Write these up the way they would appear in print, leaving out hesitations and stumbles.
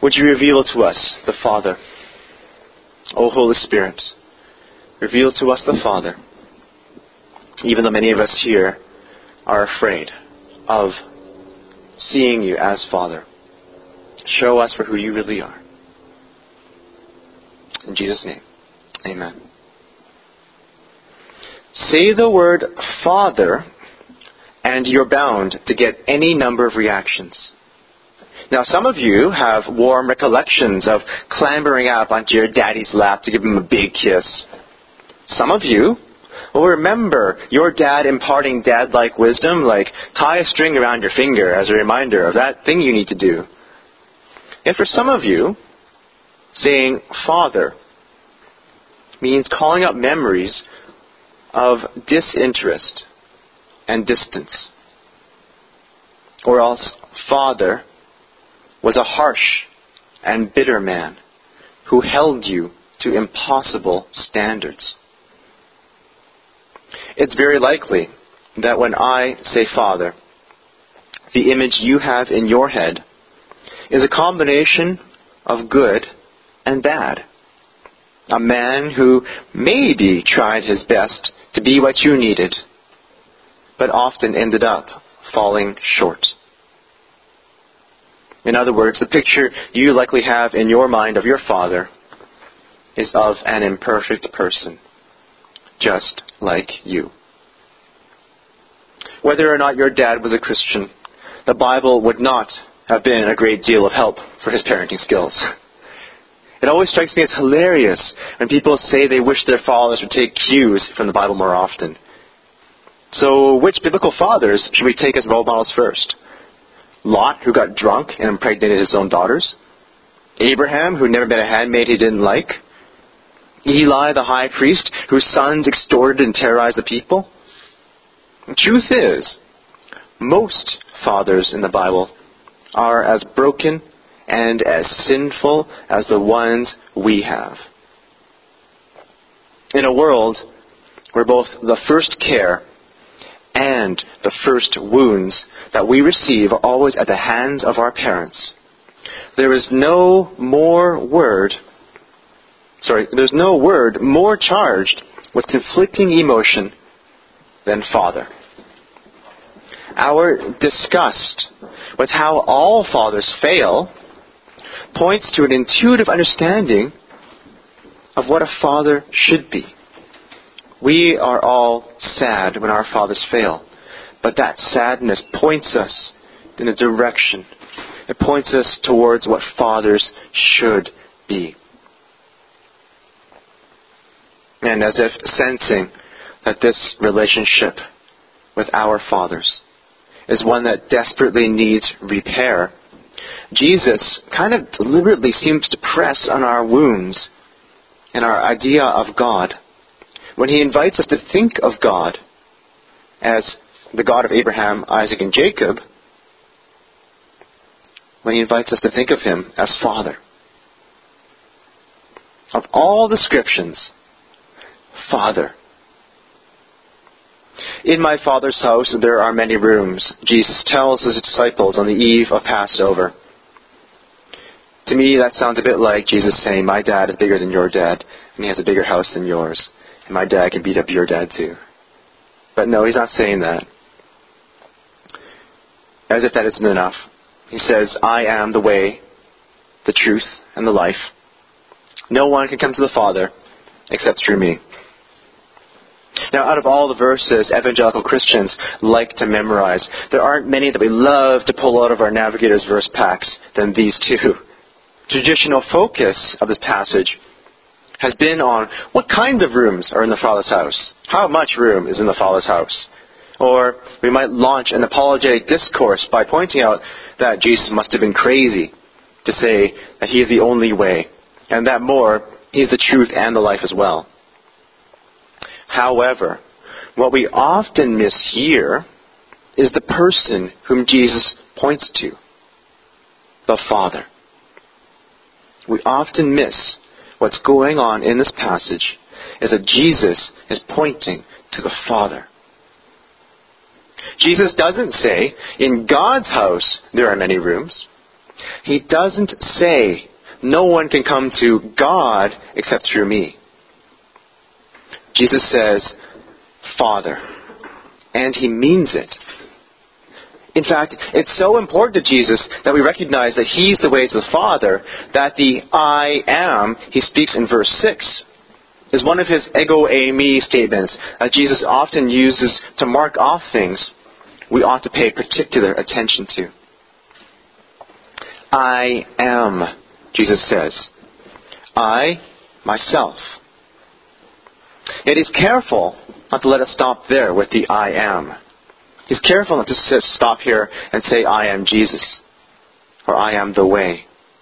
would you reveal to us the Father? O Holy Spirit, reveal to us the Father, even though many of us here are afraid of seeing you as Father. Show us for who you really are. In Jesus' name, amen. Say the word Father, and you're bound to get any number of reactions. Now, some of you have warm recollections of clambering up onto your daddy's lap to give him a big kiss. Some of you will remember your dad imparting dad-like wisdom, like tie a string around your finger as a reminder of that thing you need to do. And for some of you, saying Father means calling up memories of disinterest and distance. Or else Father was a harsh and bitter man who held you to impossible standards. It's very likely that when I say Father, the image you have in your head is a combination of good and bad. A man who maybe tried his best to be what you needed, but often ended up falling short. In other words, the picture you likely have in your mind of your father is of an imperfect person, just like you. Whether or not your dad was a Christian, the Bible would not have been a great deal of help for his parenting skills. It always strikes me as hilarious when people say they wish their fathers would take cues from the Bible more often. So which biblical fathers should we take as role models first? Lot, who got drunk and impregnated his own daughters? Abraham, who never met a handmaid he didn't like? Eli, the high priest, whose sons extorted and terrorized the people? The truth is, most fathers in the Bible are as broken and as sinful as the ones we have. In a world where both the first care and the first wounds that we receive are always at the hands of our parents, there's no word more charged with conflicting emotion than Father. Our disgust with how all fathers fail points to an intuitive understanding of what a father should be. We are all sad when our fathers fail, but that sadness points us in a direction. It points us towards what fathers should be. And as if sensing that this relationship with our fathers is one that desperately needs repair, Jesus kind of deliberately seems to press on our wounds and our idea of God when he invites us to think of God as the God of Abraham, Isaac, and Jacob, when he invites us to think of him as Father. Of all descriptions, Father. In my Father's house there are many rooms, Jesus tells his disciples on the eve of Passover. To me, that sounds a bit like Jesus saying, my dad is bigger than your dad, and he has a bigger house than yours, and my dad can beat up your dad too. But no, he's not saying that. As if that isn't enough. He says, I am the way, the truth, and the life. No one can come to the Father except through me. Now, out of all the verses evangelical Christians like to memorize, there aren't many that we love to pull out of our Navigator's verse packs than these two. Traditional focus of this passage has been on what kinds of rooms are in the Father's house. How much room is in the Father's house? Or we might launch an apologetic discourse by pointing out that Jesus must have been crazy to say that he is the only way, and that more, he is the truth and the life as well. However, what we often miss here is the person whom Jesus points to, the Father. We often miss what's going on in this passage is that Jesus is pointing to the Father. Jesus doesn't say, in God's house there are many rooms. He doesn't say, no one can come to God except through me. Jesus says, Father. And he means it. In fact, it's so important to Jesus that we recognize that he's the way to the Father, that the I am he speaks in verse 6 is one of his ego eimi statements that Jesus often uses to mark off things we ought to pay particular attention to. I am, Jesus says. I, myself. Yet he's careful not to let us stop there with the I am. He's careful not to stop here and say, I am Jesus, or I am the way.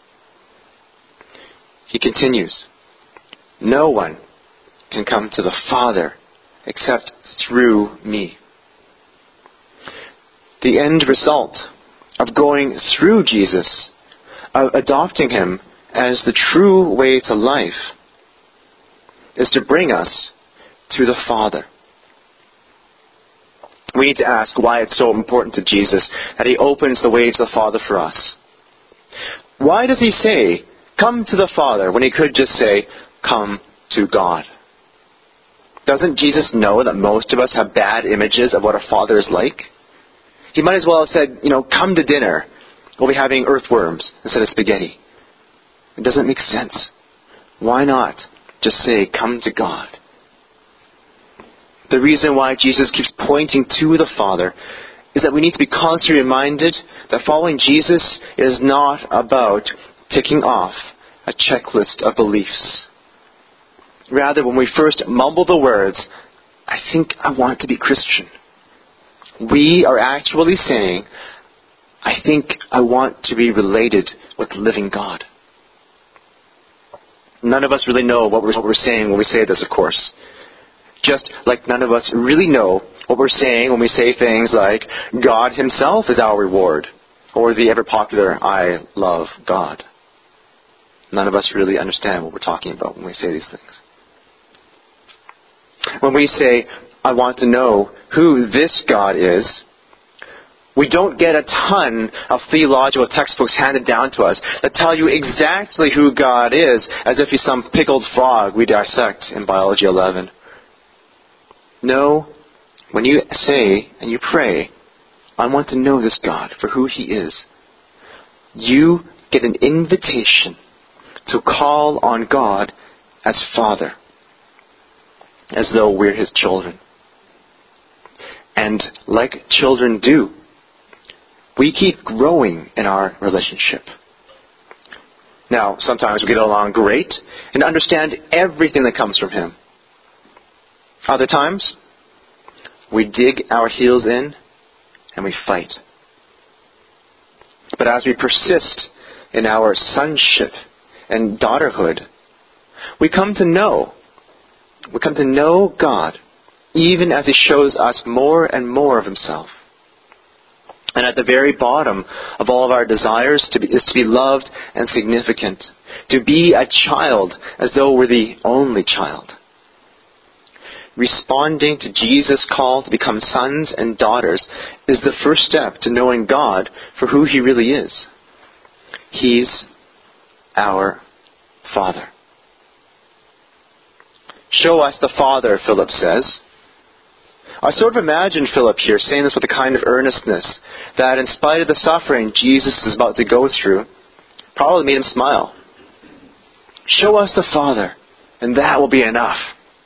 He continues, no one can come to the Father except through me. The end result of going through Jesus, of adopting him as the true way to life, is to bring us to the Father. We need to ask why it's so important to Jesus that he opens the way to the Father for us. Why does he say, come to the Father, when he could just say, come to God? Doesn't Jesus know that most of us have bad images of what a father is like? He might as well have said, come to dinner. We'll be having earthworms instead of spaghetti. It doesn't make sense. Why not just say, come to God? The reason why Jesus keeps pointing to the Father is that we need to be constantly reminded that following Jesus is not about ticking off a checklist of beliefs. Rather, when we first mumble the words, I think I want to be Christian, we are actually saying, I think I want to be related with the living God. None of us really know what we're saying when we say this, of course. Just like none of us really know what we're saying when we say things like, God himself is our reward, or the ever-popular, I love God. None of us really understand what we're talking about when we say these things. When we say, I want to know who this God is, we don't get a ton of theological textbooks handed down to us that tell you exactly who God is, as if he's some pickled frog we dissect in Biology 11. No, when you say and you pray, I want to know this God for who he is, you get an invitation to call on God as Father, as though we're his children. And like children do, we keep growing in our relationship. Now, sometimes we get along great and understand everything that comes from him. Other times, we dig our heels in and we fight. But as we persist in our sonship and daughterhood, we come to know God, even as he shows us more and more of himself. And at the very bottom of all of our desires is to be loved and significant, to be a child as though we're the only child. Responding to Jesus' call to become sons and daughters is the first step to knowing God for who he really is. He's our Father. Show us the Father, Philip says. I sort of imagine Philip here saying this with a kind of earnestness that in spite of the suffering Jesus is about to go through, probably made him smile. Show us the Father, and that will be enough.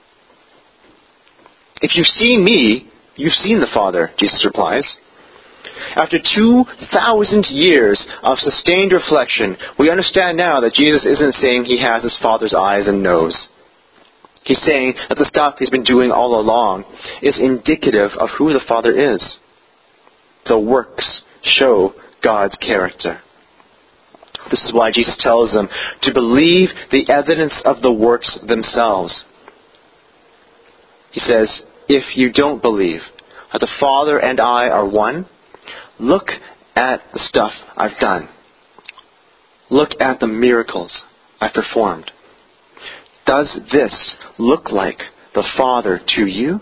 If you've seen me, you've seen the Father, Jesus replies. After 2,000 years of sustained reflection, we understand now that Jesus isn't saying he has his Father's eyes and nose. He's saying that the stuff he's been doing all along is indicative of who the Father is. The works show God's character. This is why Jesus tells them to believe the evidence of the works themselves. He says, if you don't believe that the Father and I are one, look at the stuff I've done. Look at the miracles I've performed. Does this look like the Father to you?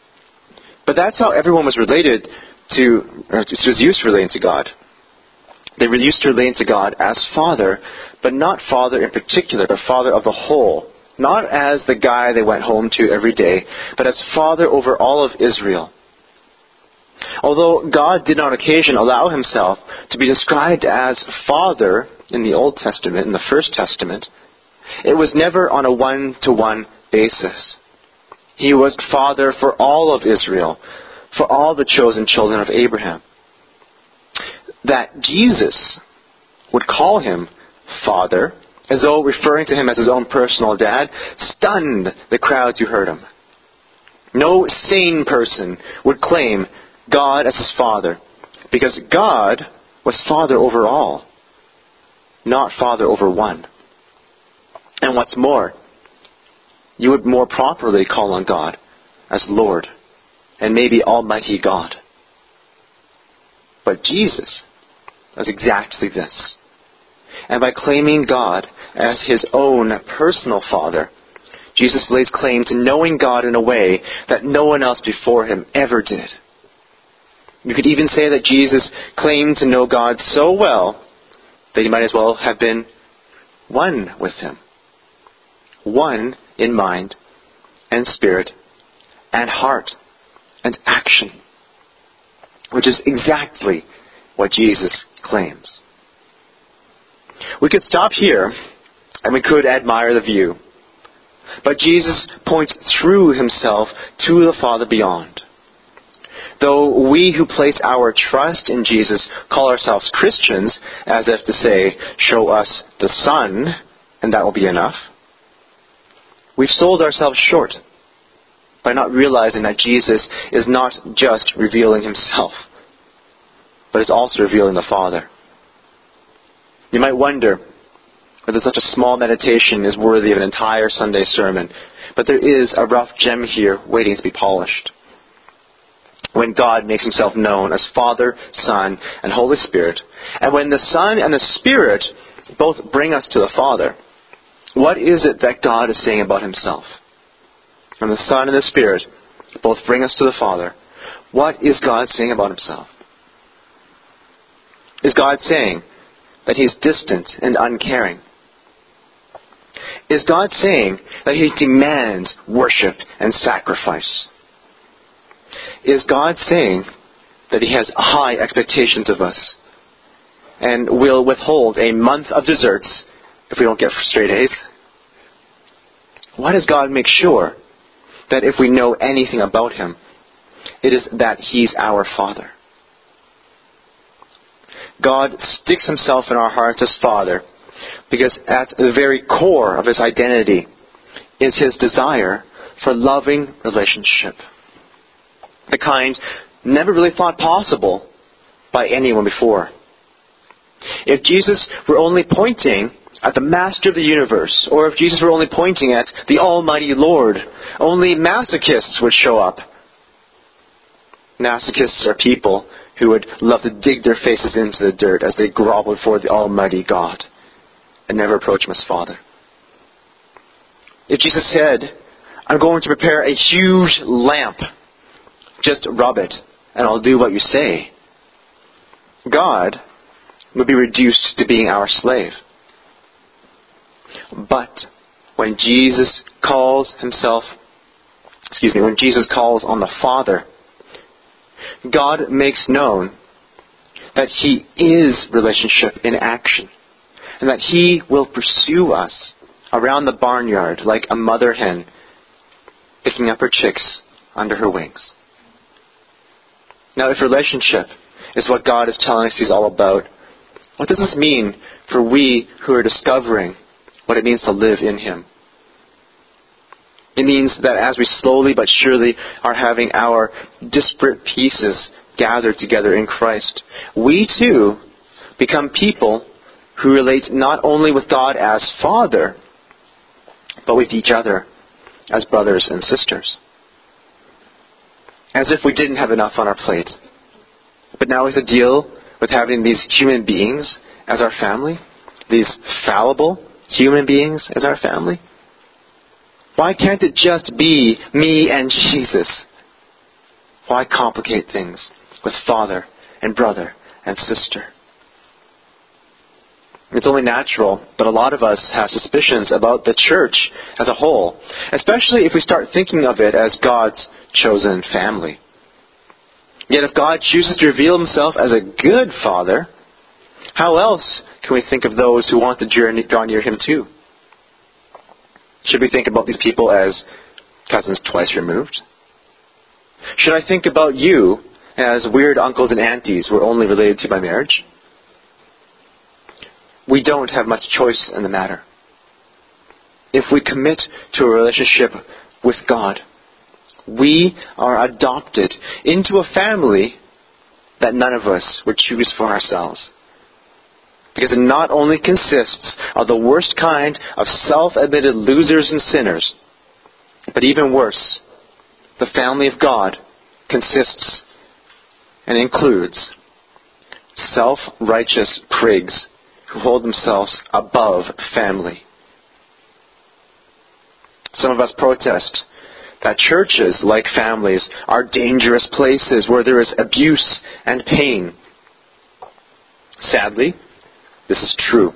But that's how everyone was related to, or was used to relating to God. They used to relate to God as Father, but not Father in particular, but Father of the whole. Not as the guy they went home to every day, but as Father over all of Israel. Although God did on occasion allow himself to be described as Father in the Old Testament, in the First Testament, it was never on a one-to-one basis. He was Father for all of Israel, for all the chosen children of Abraham. That Jesus would call him Father, as though referring to him as his own personal dad, stunned the crowds who heard him. No sane person would claim God as his Father, because God was Father over all, not Father over one. And what's more, you would more properly call on God as Lord, and maybe Almighty God. But Jesus does exactly this. And by claiming God as his own personal Father, Jesus lays claim to knowing God in a way that no one else before him ever did. You could even say that Jesus claimed to know God so well that he might as well have been one with him. One in mind and spirit and heart and action, which is exactly what Jesus claims. We could stop here and we could admire the view, but Jesus points through himself to the Father beyond. Though we who place our trust in Jesus call ourselves Christians, as if to say, show us the Son, and that will be enough, we've sold ourselves short by not realizing that Jesus is not just revealing himself, but is also revealing the Father. You might wonder whether such a small meditation is worthy of an entire Sunday sermon, but there is a rough gem here waiting to be polished. When God makes himself known as Father, Son, and Holy Spirit, and when the Son and the Spirit both bring us to the Father, what is it that God is saying about himself? When the Son and the Spirit both bring us to the Father, what is God saying about himself? Is God saying that he is distant and uncaring? Is God saying that he demands worship and sacrifice? Is God saying that he has high expectations of us and will withhold a month of desserts if we don't get straight A's? Why does God make sure that if we know anything about him, it is that he's our Father? God sticks himself in our hearts as Father because at the very core of his identity is his desire for loving relationship. The kind never really thought possible by anyone before. If Jesus were only pointing at the Master of the universe, or if Jesus were only pointing at the Almighty Lord, only masochists would show up. Masochists are people who would love to dig their faces into the dirt as they grovel before the Almighty God and never approach him as Father. If Jesus said, I'm going to prepare a huge lamp, just rub it, and I'll do what you say, God would be reduced to being our slave. But when Jesus calls on the Father, God makes known that he is relationship in action, and that he will pursue us around the barnyard like a mother hen picking up her chicks under her wings. Now, if relationship is what God is telling us he's all about, what does this mean for we who are discovering what it means to live in him? It means that as we slowly but surely are having our disparate pieces gathered together in Christ, we too become people who relate not only with God as Father, but with each other as brothers and sisters. As if we didn't have enough on our plate. But now we have to deal with having these human beings as our family, these fallible human beings as our family. Why can't it just be me and Jesus? Why complicate things with father and brother and sister? It's only natural, but a lot of us have suspicions about the church as a whole, especially if we start thinking of it as God's chosen family. Yet if God chooses to reveal himself as a good father, how else can we think of those who want to draw near him too? Should we think about these people as cousins twice removed? Should I think about you as weird uncles and aunties who are only related to by marriage? We don't have much choice in the matter. If we commit to a relationship with God, we are adopted into a family that none of us would choose for ourselves. Because it not only consists of the worst kind of self-admitted losers and sinners, but even worse, the family of God consists and includes self-righteous prigs who hold themselves above family. Some of us protest that churches, like families, are dangerous places where there is abuse and pain. Sadly, this is true.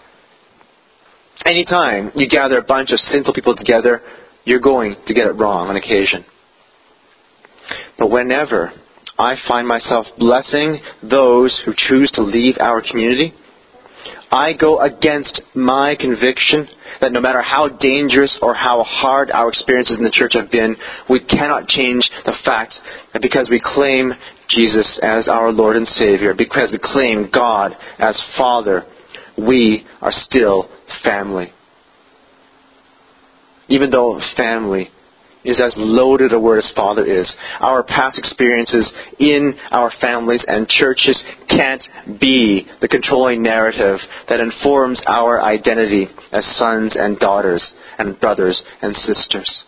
Anytime you gather a bunch of sinful people together, you're going to get it wrong on occasion. But whenever I find myself blessing those who choose to leave our community, I go against my conviction that no matter how dangerous or how hard our experiences in the church have been, we cannot change the fact that because we claim Jesus as our Lord and Savior, because we claim God as Father, we are still family. Even though family is as loaded a word as Father is, our past experiences in our families and churches can't be the controlling narrative that informs our identity as sons and daughters and brothers and sisters.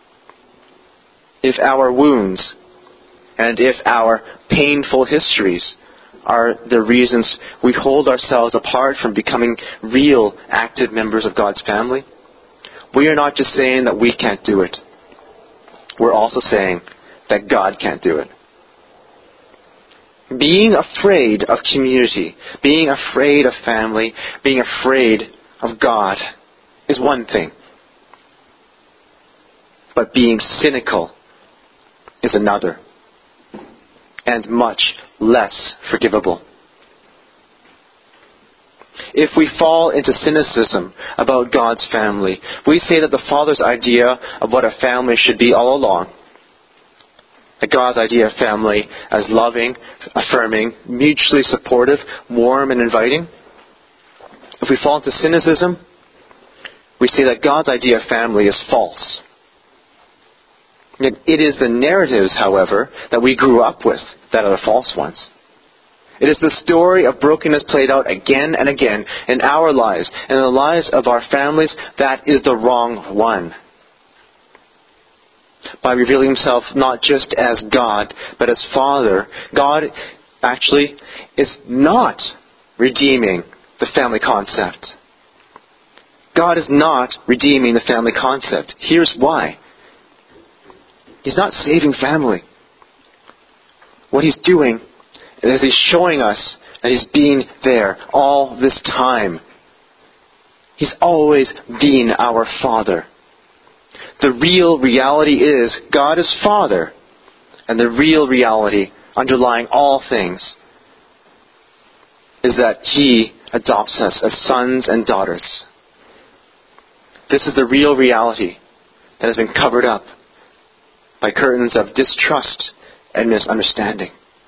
If our wounds and if our painful histories are the reasons we hold ourselves apart from becoming real, active members of God's family, we are not just saying that we can't do it. We're also saying that God can't do it. Being afraid of community, being afraid of family, being afraid of God is one thing. But being cynical is another, and much less forgivable. If we fall into cynicism about God's family, we say that the Father's idea of what a family should be all along, that God's idea of family as loving, affirming, mutually supportive, warm and inviting, if we fall into cynicism, we say that God's idea of family is false. It is the narratives, however, that we grew up with that are the false ones. It is the story of brokenness played out again and again in our lives and in the lives of our families that is the wrong one. By revealing himself not just as God, but as Father, God actually is not redeeming the family concept. God is not redeeming the family concept. Here's why. He's not saving family. What he's doing is he's showing us that he's been there all this time. He's always been our Father. The real reality is God is Father, and the real reality underlying all things is that he adopts us as sons and daughters. This is the real reality that has been covered up by curtains of distrust and misunderstanding.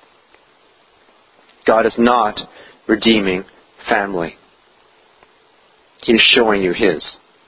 God is not redeeming family. He is showing you his.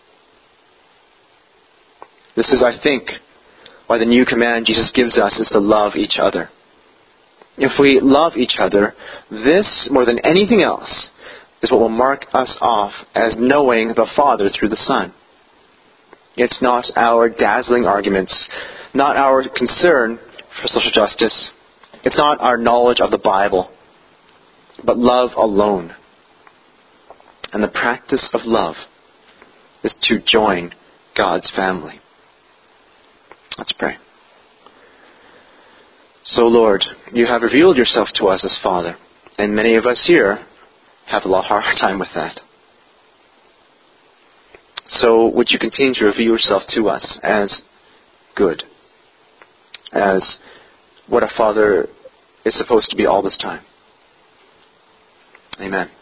This is, I think, why the new command Jesus gives us is to love each other. If we love each other, this, more than anything else, is what will mark us off as knowing the Father through the Son. It's not our dazzling arguments, not our concern for social justice. It's not our knowledge of the Bible, but love alone. And the practice of love is to join God's family. Let's pray. So, Lord, you have revealed yourself to us as Father, and many of us here have a hard time with that. So would you continue to reveal yourself to us as good, as what a father is supposed to be all this time. Amen.